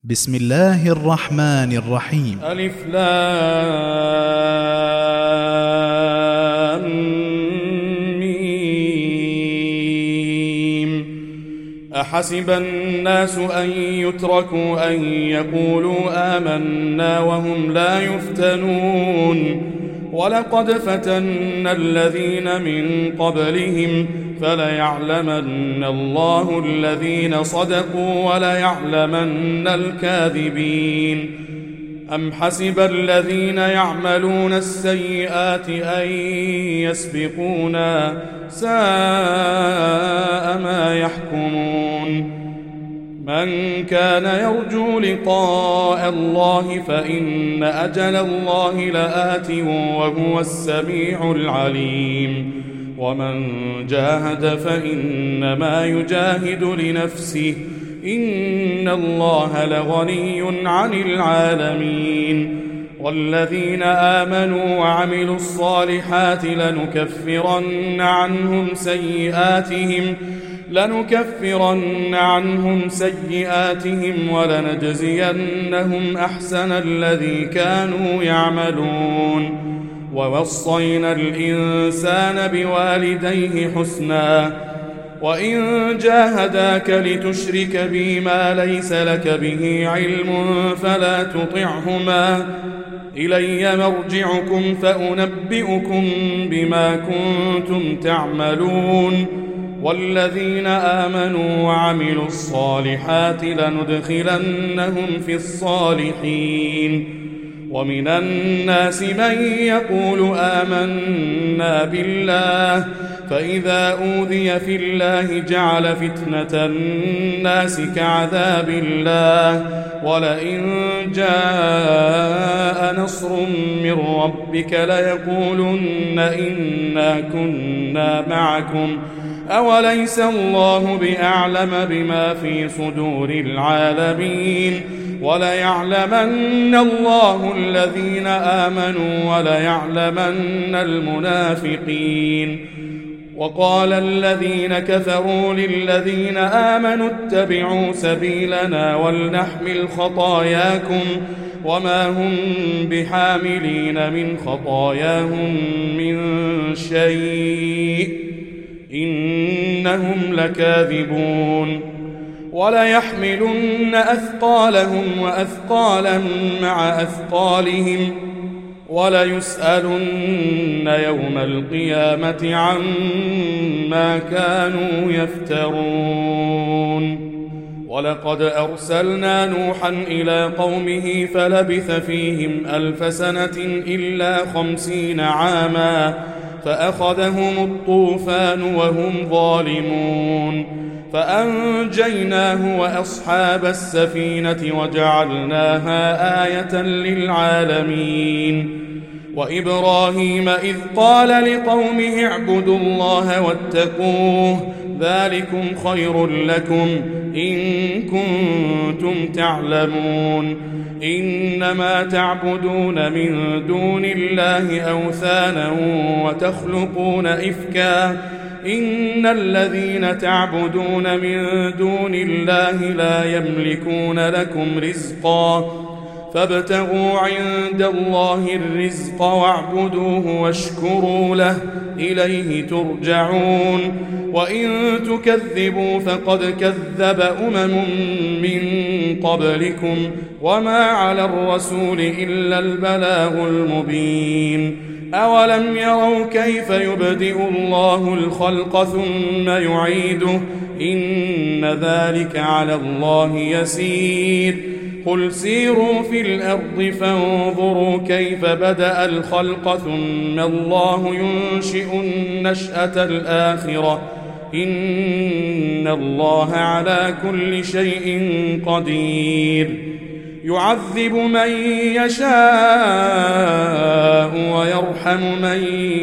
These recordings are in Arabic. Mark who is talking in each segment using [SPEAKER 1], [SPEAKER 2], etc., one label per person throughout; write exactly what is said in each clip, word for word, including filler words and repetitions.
[SPEAKER 1] بسم الله الرحمن الرحيم.
[SPEAKER 2] ألف لام ميم. أحسب الناس أن يتركوا أن يقولوا آمنا وهم لا يفتنون ولقد فتنا الذين من قبلهم فليعلمن الله الذين صدقوا وليعلمن الكاذبين. أم حسب الذين يعملون السيئات أن يسبقونا ساء ما يحكمون. من كان يرجو لقاء الله فإن أجل الله لآت وهو السميع العليم. ومن جاهد فإنما يجاهد لنفسه إن الله لغني عن العالمين. والذين آمنوا وعملوا الصالحات لنكفرن عنهم سيئاتهم لنكفرن عنهم سيئاتهم ولنجزينهم أحسن الذي كانوا يعملون. ووصينا الإنسان بوالديه حسنا وإن جاهداك لتشرك بي ما ليس لك به علم فلا تطعهما إلي مرجعكم فأنبئكم بما كنتم تعملون. والذين آمنوا وعملوا الصالحات لندخلنهم في الصالحين. ومن الناس من يقول آمنا بالله فإذا أوذي في الله جعل فتنة الناس كعذاب الله ولئن جاء نصر من ربك ليقولن إنا كنا معكم أوليس الله بأعلم بما في صدور العالمين. وليعلمن الله الذين آمنوا وليعلمن المنافقين. وقال الذين كفروا للذين آمنوا اتبعوا سبيلنا ولنحمل خطاياكم وما هم بحاملين من خطاياهم من شيء إنهم لكاذبون. وليحملن أثقالهم وأثقالا مع أثقالهم وليسألن يوم القيامة عما كانوا يفترون. ولقد أرسلنا نوحا إلى قومه فلبث فيهم ألف سنة إلا خمسين عاما فأخذهم الطوفان وهم ظالمون فأنجيناه وأصحاب السفينة وجعلناها آية للعالمين. وإبراهيم إذ قال لقومه اعبدوا الله واتقوه ذلكم خير لكم إن كنتم تعلمون. إنما تعبدون من دون الله أوثانا وتخلقون إفكا إن الذين تعبدون من دون الله لا يملكون لكم رزقا فابتغوا عند الله الرزق واعبدوه واشكروا له إليه ترجعون. وإن تكذبوا فقد كذب أمم من قبلكم وما على الرسول إلا البلاغ المبين. أولم يروا كيف يبدئ الله الخلق ثم يعيده إن ذلك على الله يسير. قل سيروا في الأرض فانظروا كيف بدأ الخلق ثم الله ينشئ النشأة الآخرة إن الله على كل شيء قدير. يعذب من يشاء ويرحم من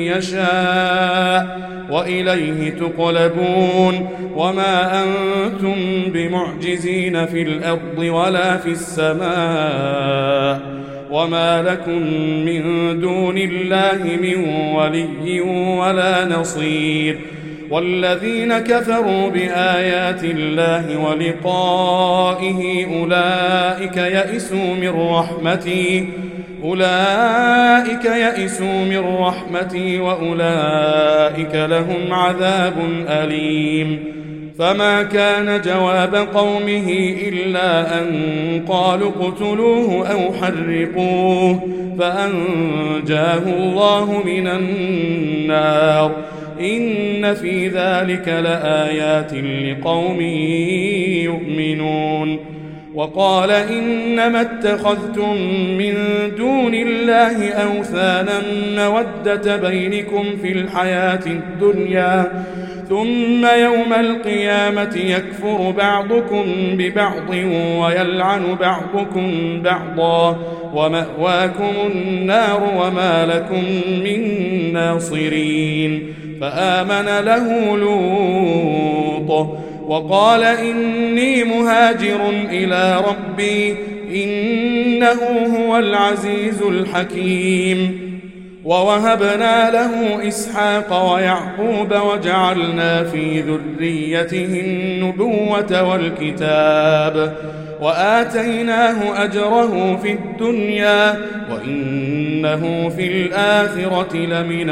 [SPEAKER 2] يشاء وإليه تقلبون. وما أنتم بمعجزين في الأرض ولا في السماء وما لكم من دون الله من ولي ولا نصير. والذين كفروا بآيات الله ولقائه أولئك يئسوا من رحمتي أولئك يئسوا من رحمتي وأولئك لهم عذاب أليم. فما كان جواب قومه إلا أن قالوا اقتلوه أو حرقوه فأنجاه الله من النار. إن في ذلك لآيات لقوم يؤمنون. وقال إنما اتخذتم من دون الله أوثانا مودة بينكم في الحياة الدنيا ثم يوم القيامة يكفر بعضكم ببعض ويلعن بعضكم بعضا ومأواكم النار وما لكم من ناصرين. فآمن له لوط وقال إني مهاجر إلى ربي إنه هو العزيز الحكيم. ووهبنا له إسحاق ويعقوب وجعلنا في ذريته النبوة والكتاب وآتيناه أجره في الدنيا وإنه في الآخرة لمن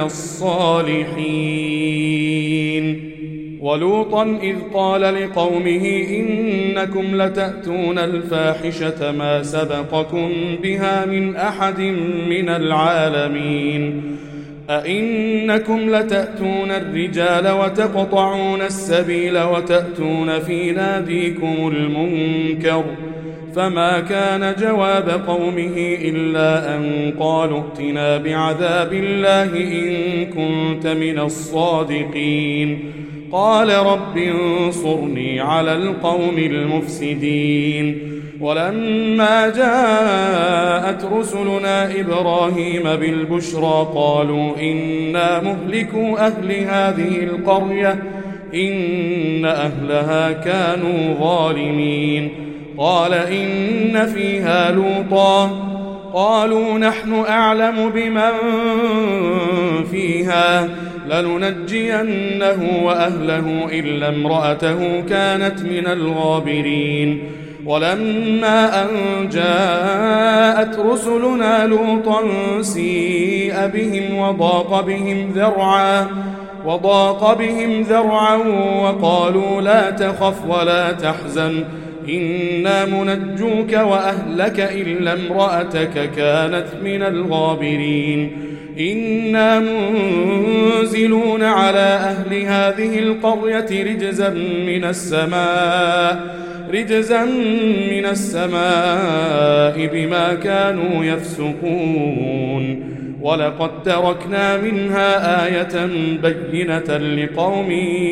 [SPEAKER 2] الصالحين. ولوطا إذ قال لقومه إنكم لتأتون الفاحشة ما سبقكم بها من أحد من العالمين. أئنكم لتأتون الرجال وتقطعون السبيل وتأتون في ناديكم المنكر. فما كان جواب قومه إلا أن قالوا ائتنا بعذاب الله إن كنت من الصادقين. قال رب انصرني على القوم المفسدين. ولما جاءت رسلنا إبراهيم بالبشرى قالوا إنا مهلكو أهل هذه القرية إن أهلها كانوا ظالمين. قال إن فيها لوطا قالوا نحن أعلم بمن فيها لننجينه وأهله إلا امرأته كانت من الغابرين. ولما أن جاءت رسلنا لوطا سيء بهم وضاق بهم ذرعا وضاق بهم ذرعا وقالوا لا تخف ولا تحزن إنا منجوك وأهلك إلا امرأتك كانت من الغابرين. إنا منزلون على أهل هذه القرية رجزا من السماء رجزا من السماء بما كانوا يفسقون. ولقد تركنا منها آية بينة لقوم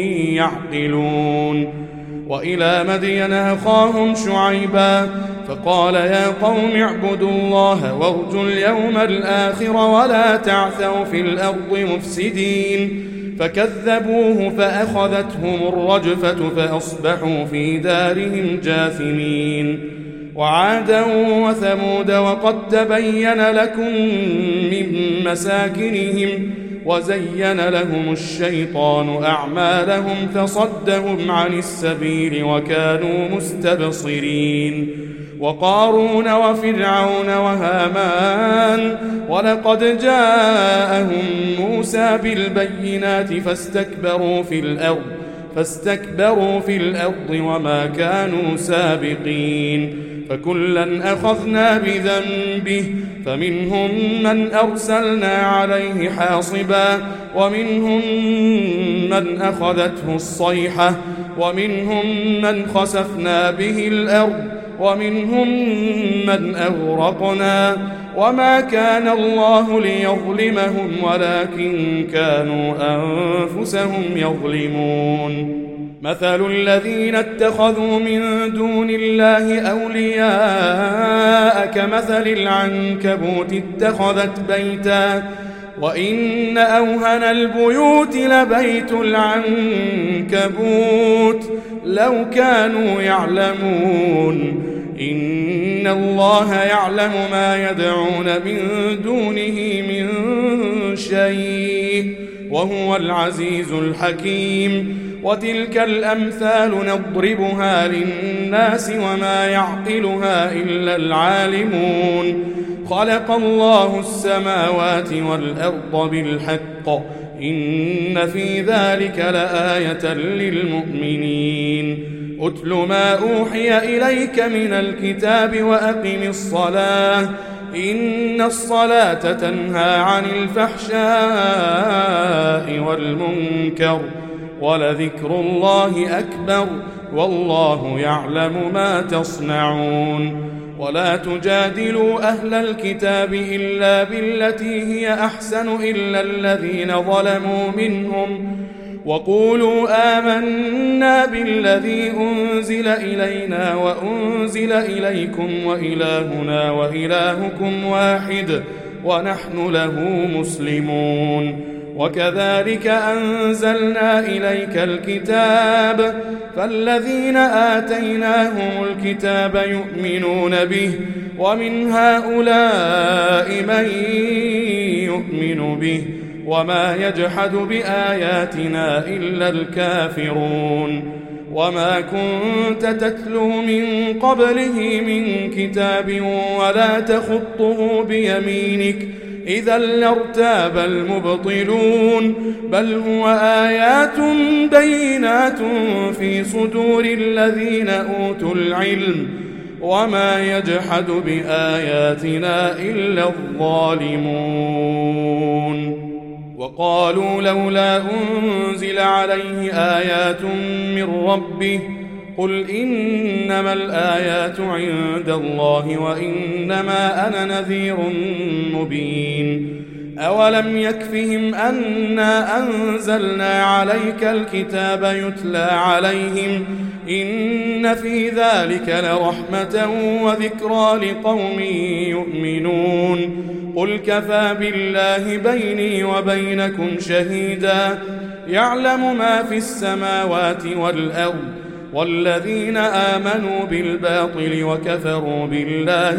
[SPEAKER 2] يعقلون. وإلى مدين أخاهم شعيبا فقال يا قوم اعبدوا الله وارجوا اليوم الآخر ولا تعثوا في الأرض مفسدين. فكذبوه فأخذتهم الرجفة فأصبحوا في دارهم جاثمين. وعادا وثمود وقد تبين لكم من مساكنهم وزين لهم الشيطان أعمالهم فصدهم عن السبيل وكانوا مستبصرين. وقارون وفرعون وهامان ولقد جاءهم موسى بالبينات فاستكبروا في الأرض فاستكبروا في الأرض وما كانوا سابقين. فكلا أخذنا بذنبه فمنهم من أرسلنا عليه حاصبا ومنهم من أخذته الصيحة ومنهم من خسفنا به الأرض ومنهم من أغرقنا وما كان الله ليظلمهم ولكن كانوا أنفسهم يظلمون. مثل الذين اتخذوا من دون الله أولياء كمثل العنكبوت اتخذت بيتا وإن أوهن البيوت لبيت العنكبوت لو كانوا يعلمون. إن الله يعلم ما يدعون من دونه من شيء وهو العزيز الحكيم. وتلك الأمثال نضربها للناس وما يعقلها إلا العالمون. خلق الله السماوات والأرض بالحق إن في ذلك لآية للمؤمنين. أتل ما أوحي إليك من الكتاب وأقم الصلاة إن الصلاة تنهى عن الفحشاء والمنكر ولذكر الله أكبر والله يعلم ما تصنعون. ولا تجادلوا أهل الكتاب إلا بالتي هي أحسن إلا الذين ظلموا منهم وقولوا آمنا بالذي أنزل إلينا وأنزل إليكم وإلهنا وإلهكم واحد ونحن له مسلمون. وكذلك أنزلنا إليك الكتاب فالذين آتيناهم الكتاب يؤمنون به ومن هؤلاء من يؤمن به وما يجحد بآياتنا إلا الكافرون. وما كنت تتلو من قبله من كتاب ولا تخطه بيمينك إذا لارتاب المبطلون بل هو آيات بينات في صدور الذين أوتوا العلم وما يجحد بآياتنا إلا الظالمون. وقالوا لولا أنزل عليه آيات من ربه قل إنما الآيات عند الله وإنما أنا نذير مبين. أولم يكفهم أنا أنزلنا عليك الكتاب يتلى عليهم إن في ذلك لرحمة وذكرى لقوم يؤمنون. قل كفى بالله بيني وبينكم شهيدا يعلم ما في السماوات والأرض والذين آمنوا بالباطل وكفروا بالله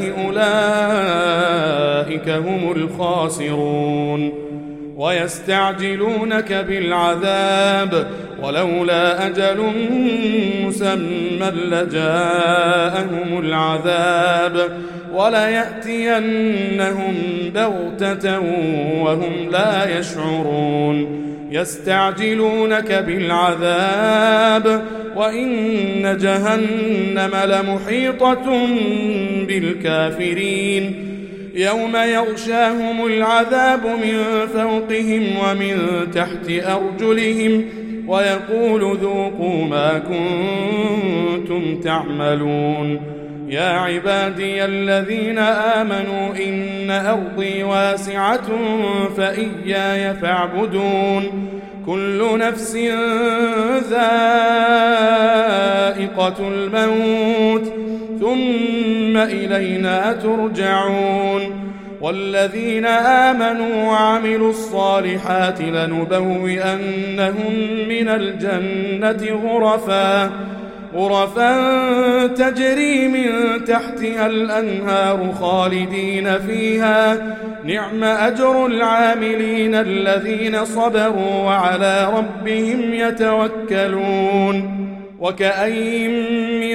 [SPEAKER 2] أولئك هم الخاسرون. ويستعجلونك بالعذاب ولولا أجل مسمى لجاءهم العذاب وليأتينهم بغتة وهم لا يشعرون. يستعجلونك بالعذاب وإن جهنم لمحيطة بالكافرين. يوم يغشاهم العذاب من فوقهم ومن تحت أرجلهم ويقول ذوقوا ما كنتم تعملون. يا عبادي الذين آمنوا إن أرضي واسعة فإياي فاعبدون. كل نفس ذائقة الموت ثم إلينا ترجعون. والذين آمنوا وعملوا الصالحات لنبوئنهم من الجنة غرفا غرفا تجري من تحتها الأنهار خالدين فيها نعم أجر العاملين الذين صبروا وعلى ربهم يتوكلون. وكأين من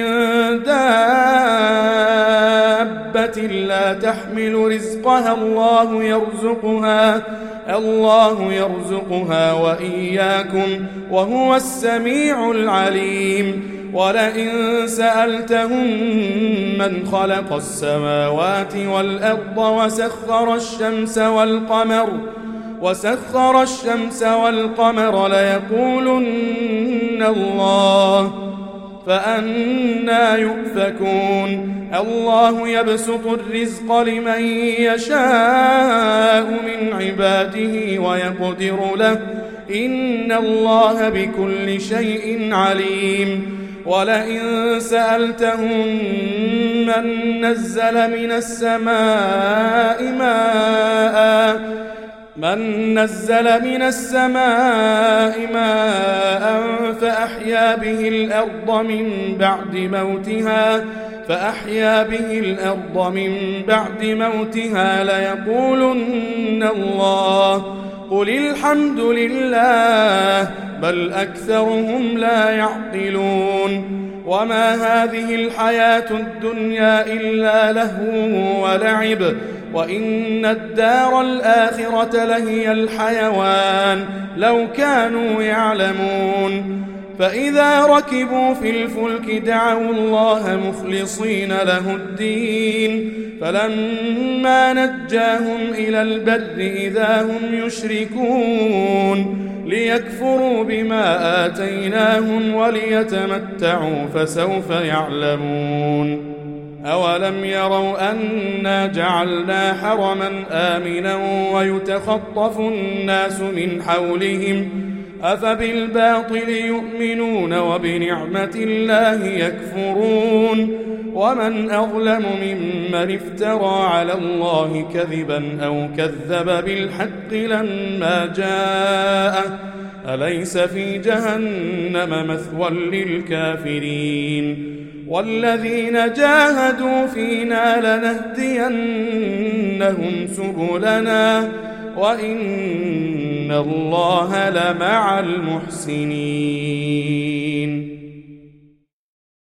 [SPEAKER 2] دابة لا تحمل رزقها الله يرزقها الله يرزقها وإياكم وهو السميع العليم. ولئن سألتهم من خلق السماوات والأرض وسخر الشمس والقمر وسخر الشمس والقمر ليقولن الله فأنى يؤفكون. الله يبسط الرزق لمن يشاء من عباده ويقدر له إن الله بكل شيء عليم. ولئن سألتهم من نزل من السماء ماء من نزل من السماء ماء فأحيا به الأرض من بعد موتها فأحيا به الأرض من بعد موتها ليقولن الله قل الحمد لله بل أكثرهم لا يعقلون وما هذه الحياة الدنيا إلا لهو ولعب وإن الدار الآخرة لهي الحيوان لو كانوا يعلمون فإذا ركبوا في الفلك دعوا الله مخلصين له الدين فلما نجاهم إلى البر إذا هم يشركون ليكفروا بما آتيناهم وليتمتعوا فسوف يعلمون أولم يروا أنا جعلنا حرما آمنا ويتخطف الناس من حولهم أفبالباطل يؤمنون وبنعمة الله يكفرون ومن أظلم ممن افترى على الله كذبا أو كذب بالحق لما جاءه أليس في جهنم مثوى للكافرين والذين جاهدوا فينا لنهدينهم سبلنا وإن الله لمع المحسنين.